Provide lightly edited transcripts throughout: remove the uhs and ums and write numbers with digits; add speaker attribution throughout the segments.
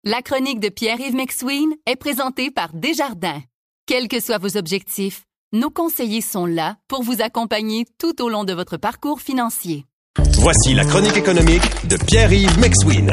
Speaker 1: La chronique de Pierre-Yves McSween est présentée par Desjardins. Quels que soient vos objectifs, nos conseillers sont là pour vous accompagner tout au long de votre parcours financier.
Speaker 2: Voici la chronique économique de Pierre-Yves McSween.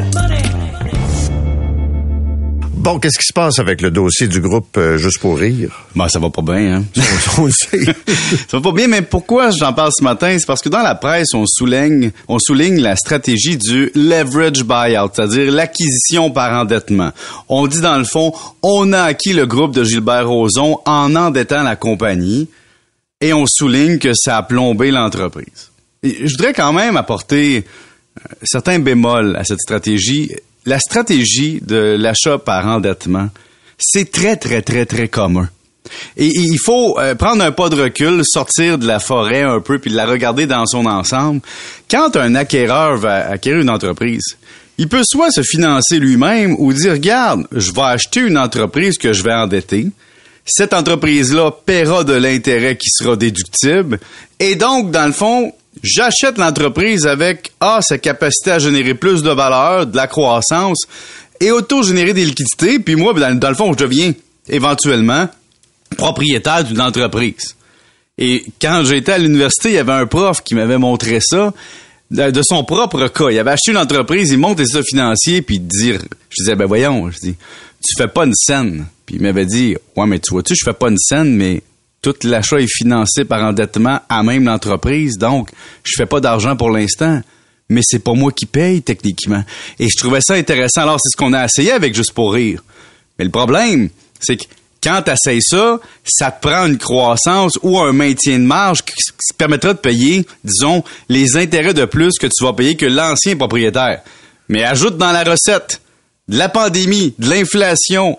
Speaker 3: Bon, qu'est-ce qui se passe avec le dossier du groupe Juste pour rire?
Speaker 4: Ben, ça va pas bien, hein?
Speaker 3: On le sait.
Speaker 4: Ça va pas bien, mais pourquoi j'en parle ce matin? C'est parce que dans la presse, on souligne la stratégie du leverage buyout, c'est-à-dire l'acquisition par endettement. On dit dans le fond, on a acquis le groupe de Gilbert Rozon en endettant la compagnie et on souligne que ça a plombé l'entreprise. Et je voudrais quand même apporter certains bémols à cette stratégie. La stratégie de l'achat par endettement, c'est très, très, très, très commun. Et il faut prendre un pas de recul, sortir de la forêt un peu, puis de la regarder dans son ensemble. Quand un acquéreur va acquérir une entreprise, il peut soit se financer lui-même ou dire, regarde, je vais acheter une entreprise que je vais endetter. Cette entreprise-là paiera de l'intérêt qui sera déductible. Et donc, dans le fond, j'achète l'entreprise avec sa capacité à générer plus de valeur, de la croissance et auto-générer des liquidités. Puis moi, dans le fond, je deviens éventuellement propriétaire d'une entreprise. Et quand j'étais à l'université, il y avait un prof qui m'avait montré ça de son propre cas. Il avait acheté une entreprise, il monte les états financiers, puis je disais, voyons, tu fais pas une scène. Puis il m'avait dit, ouais, mais tu vois-tu, je fais pas une scène, mais tout l'achat est financé par endettement à même l'entreprise, donc je fais pas d'argent pour l'instant. Mais c'est pas moi qui paye, techniquement. Et je trouvais ça intéressant. Alors, c'est ce qu'on a essayé avec Juste pour rire. Mais le problème, c'est que quand tu essayes ça, ça te prend une croissance ou un maintien de marge qui te permettra de payer, disons, les intérêts de plus que tu vas payer que l'ancien propriétaire. Mais ajoute dans la recette de la pandémie, de l'inflation,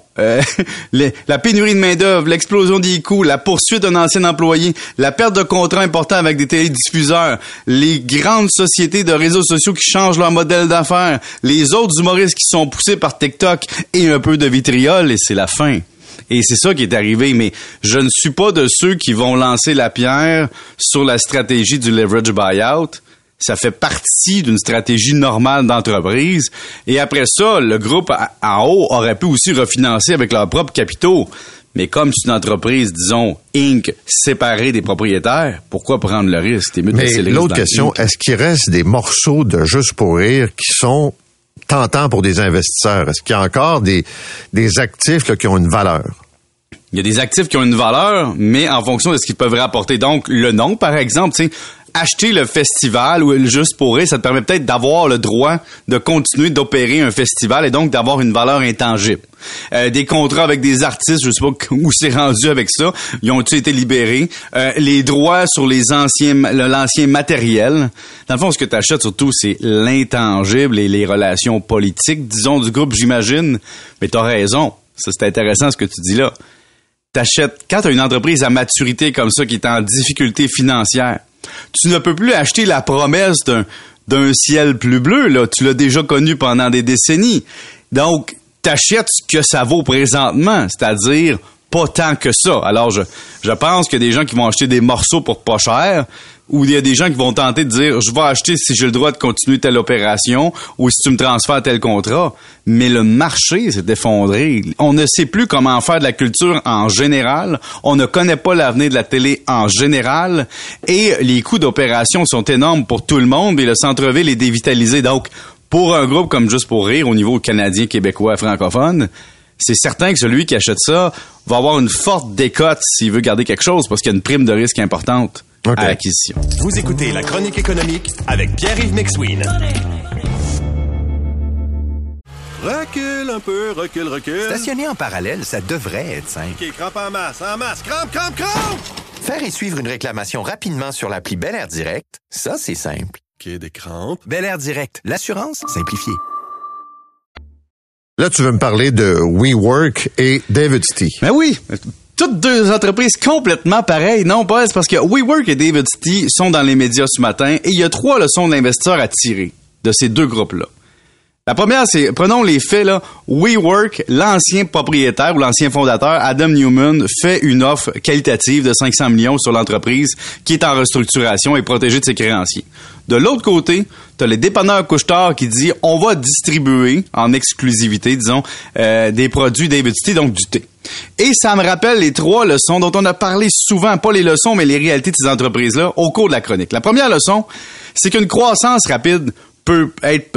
Speaker 4: la pénurie de main-d'œuvre, l'explosion des coûts, la poursuite d'un ancien employé, la perte de contrats importants avec des télédiffuseurs, les grandes sociétés de réseaux sociaux qui changent leur modèle d'affaires, les autres humoristes qui sont poussés par TikTok et un peu de vitriol, et c'est la fin. Et c'est ça qui est arrivé, mais je ne suis pas de ceux qui vont lancer la pierre sur la stratégie du leverage buyout. Ça fait partie d'une stratégie normale d'entreprise. Et après ça, le groupe en haut aurait pu aussi refinancer avec leurs propres capitaux. Mais comme c'est une entreprise, disons, Inc., séparée des propriétaires, pourquoi prendre le risque?
Speaker 3: Mais l'autre question, est-ce qu'il reste des morceaux de Juste pour rire qui sont tentants pour des investisseurs? Est-ce qu'il y a encore des actifs là, qui ont une valeur?
Speaker 4: Il y a des actifs qui ont une valeur, mais en fonction de ce qu'ils peuvent rapporter. Donc, le nom, par exemple, tu sais, acheter le festival ou le Juste pour rire, ça te permet peut-être d'avoir le droit de continuer d'opérer un festival et donc d'avoir une valeur intangible. Des contrats avec des artistes, je sais pas où c'est rendu avec ça, ils ont-ils été libérés. Les droits sur l'ancien matériel. Dans le fond, ce que tu achètes surtout, c'est l'intangible et les relations politiques, disons, du groupe, j'imagine. Mais t'as raison. Ça, c'est intéressant ce que tu dis là. T'achètes, quand t'as une entreprise à maturité comme ça qui est en difficulté financière, tu ne peux plus acheter la promesse d'un ciel plus bleu, là. Tu l'as déjà connu pendant des décennies. Donc, t'achètes ce que ça vaut présentement, c'est-à-dire pas tant que ça. Alors, je pense qu'il y a des gens qui vont acheter des morceaux pour pas cher, ou il y a des gens qui vont tenter de dire, je vais acheter si j'ai le droit de continuer telle opération, ou si tu me transfères tel contrat. Mais le marché s'est effondré. On ne sait plus comment faire de la culture en général. On ne connaît pas l'avenir de la télé en général. Et les coûts d'opération sont énormes pour tout le monde, et le centre-ville est dévitalisé. Donc, pour un groupe comme Juste pour rire, au niveau canadien, québécois, francophone, c'est certain que celui qui achète ça va avoir une forte décote s'il veut garder quelque chose, parce qu'il y a une prime de risque importante à l'acquisition.
Speaker 2: Vous écoutez la chronique économique avec Pierre-Yves McSween. Recule un peu, recule.
Speaker 5: Stationner en parallèle, ça devrait être simple.
Speaker 2: OK, crampe en masse, crampe!
Speaker 5: Faire et suivre une réclamation rapidement sur l'appli Bel Air Direct, ça, c'est simple.
Speaker 2: OK, des crampes.
Speaker 5: Bel Air Direct, l'assurance simplifiée.
Speaker 3: Là, tu veux me parler de WeWork et David's-Tea.
Speaker 4: Ben oui, toutes deux entreprises complètement pareilles. Non, pas, c'est parce que WeWork et David's-Tea sont dans les médias ce matin et il y a 3 leçons d'investisseurs à tirer de ces deux groupes-là. La première, c'est, prenons les faits, là. WeWork, l'ancien propriétaire ou l'ancien fondateur, Adam Neumann, fait une offre qualitative de 500 millions sur l'entreprise qui est en restructuration et protégée de ses créanciers. De l'autre côté, t'as les dépanneurs Couche-Tard qui dit on va distribuer en exclusivité, disons, des produits David Tea, donc du thé. Et ça me rappelle les 3 leçons dont on a parlé souvent, pas les leçons, mais les réalités de ces entreprises-là au cours de la chronique. La première leçon, c'est qu'une croissance rapide peut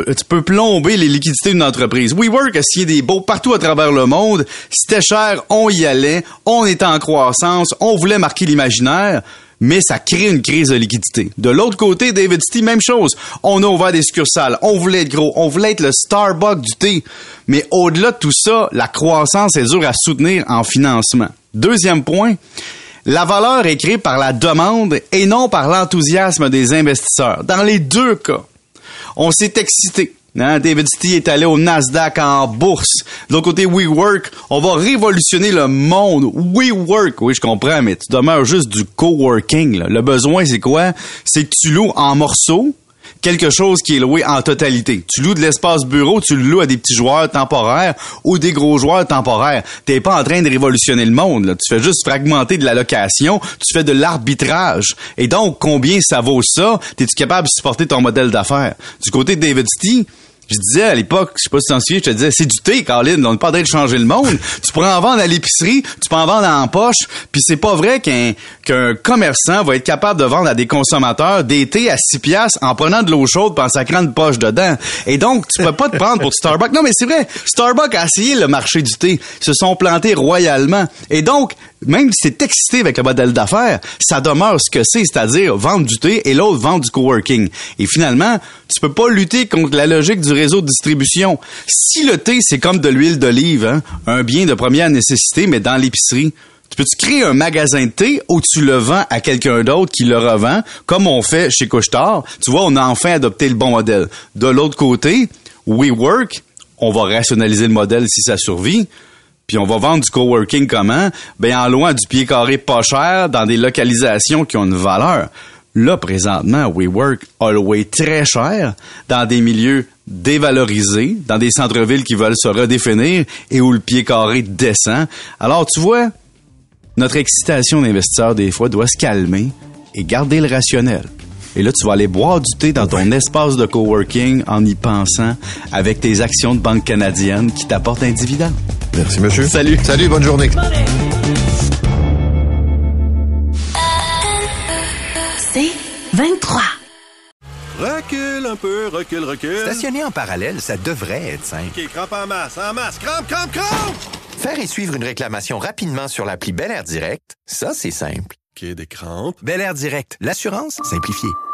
Speaker 4: plomber les liquidités d'une entreprise. WeWork a signé des baux partout à travers le monde. C'était cher, on y allait, on était en croissance, on voulait marquer l'imaginaire, mais ça crée une crise de liquidité. De l'autre côté, David Tea, même chose. On a ouvert des succursales, on voulait être gros, on voulait être le Starbucks du thé. Mais au-delà de tout ça, la croissance est dure à soutenir en financement. Deuxième point, la valeur est créée par la demande et non par l'enthousiasme des investisseurs. Dans les 2 cas, on s'est excité. David Tea est allé au Nasdaq en bourse. De l'autre côté, WeWork, on va révolutionner le monde. WeWork, oui, je comprends, mais tu demeures juste du coworking. Là. Le besoin, c'est quoi? C'est que tu loues en morceaux quelque chose qui est loué en totalité. Tu loues de l'espace bureau, tu le loues à des petits joueurs temporaires ou des gros joueurs temporaires. T'es pas en train de révolutionner le monde, là. Tu fais juste fragmenter de la location, tu fais de l'arbitrage. Et donc, combien ça vaut ça? T'es-tu capable de supporter ton modèle d'affaires? Du côté de David Tea, je disais à l'époque, je sais pas si t'en souviens, je te disais, c'est du thé, Colin, on n'est pas en train de changer le monde. Tu pourrais en vendre à l'épicerie, tu peux en vendre en poche, puis c'est pas vrai qu'un commerçant va être capable de vendre à des consommateurs des thés à 6 piastres en prenant de l'eau chaude pis en sacrant une poche dedans. Et donc, tu peux pas te prendre pour Starbucks. Non, mais c'est vrai, Starbucks a essayé le marché du thé. Ils se sont plantés royalement. Et donc, même si t'es excité avec le modèle d'affaires, ça demeure ce que c'est-à-dire vendre du thé et l'autre vendre du coworking. Et finalement, tu peux pas lutter contre la logique du réseau de distribution. Si le thé, c'est comme de l'huile d'olive, un bien de première nécessité, mais dans l'épicerie, peux-tu créer un magasin de thé où tu le vends à quelqu'un d'autre qui le revend, comme on fait chez Couche-Tard? Tu vois, on a enfin adopté le bon modèle. De l'autre côté, WeWork, on va rationaliser le modèle si ça survit, puis on va vendre du coworking comment? Ben, en louant du pied carré pas cher dans des localisations qui ont une valeur. Là, présentement, WeWork a loué très cher dans des milieux dévalorisés, dans des centres-villes qui veulent se redéfinir et où le pied carré descend. Alors, tu vois, notre excitation d'investisseur, des fois, doit se calmer et garder le rationnel. Et là, tu vas aller boire du thé dans ton espace de coworking en y pensant avec tes actions de Banque canadienne qui t'apportent un dividende.
Speaker 3: Merci, monsieur.
Speaker 4: Salut.
Speaker 3: Salut, bonne journée.
Speaker 6: C'est 23.
Speaker 2: Recule un peu, recule.
Speaker 5: Stationner en parallèle, ça devrait être simple.
Speaker 2: OK, crampe en masse, crampe!
Speaker 5: Faire et suivre une réclamation rapidement sur l'appli Bel Air Direct, ça, c'est simple.
Speaker 2: OK, des crampes.
Speaker 5: Bel Air Direct, l'assurance simplifiée.